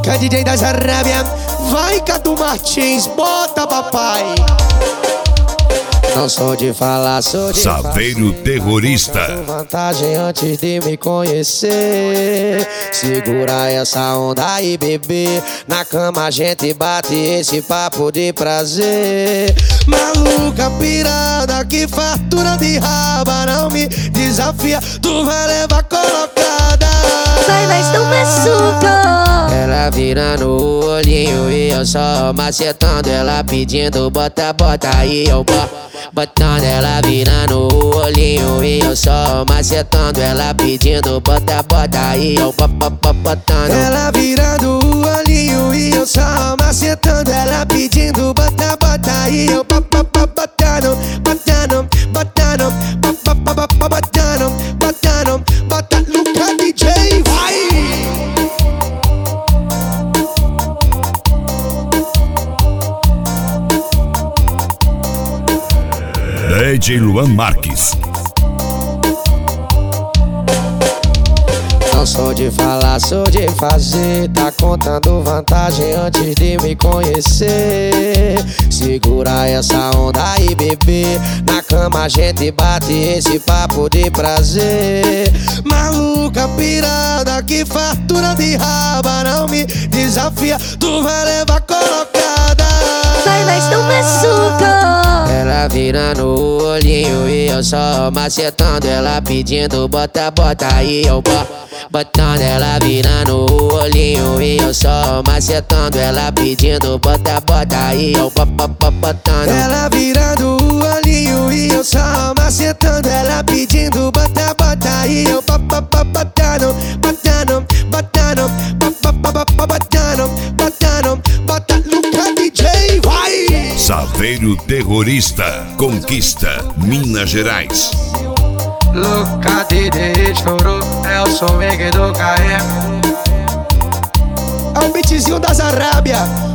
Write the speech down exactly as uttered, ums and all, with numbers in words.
Luca, D J das Arábia. Vai, Cadu Martins, bota papai. Não sou de falar, sou de Saveiro fazer. Terrorista. Vantagem antes de me conhecer. Segura essa onda aí, bebê. Na cama a gente bate esse papo de prazer. Maluca pirada, que fartura de raba. Não me desafia, tu vai levar colocada. Vai, vai, estou machucando. Ela virando o olhinho e eu só macetando. Ela pedindo bota, bota aí eu boto. Botando ela virando o olhinho e eu só macetando. Ela pedindo bota, bota aí eu botando. Ela virando o olhinho e eu só macetando. Ela pedindo bota, bota aí eu botando. Botando, botando, botando, botando, botando. Luca D J, vai! D J Luan Marques. Não sou de falar, sou de fazer. Tá contando vantagem antes de me conhecer. Segura essa onda aí, bebê. Na cama a gente bate esse papo de prazer. Maluca pirada, que fartura de raba. Não me desafia, tu vai levar colocada. Vai, vai, estou machucando. Ela virando o olhinho e eu só macetando. Ela pedindo bota, bota aí eu boto. Botando ela virando o olhinho e eu só macetando. Ela pedindo bota, bota aí eu botando. Ela virando o olhinho e eu só macetando. Ela pedindo bota, bota aí eu botando. Botando, botando, botando, botando, botando. Luca D J, vai! Saveiro Terrorista. Conquista Minas Gerais. Luca D J chorou, é o som do K M. É o beatzinho das Arábia.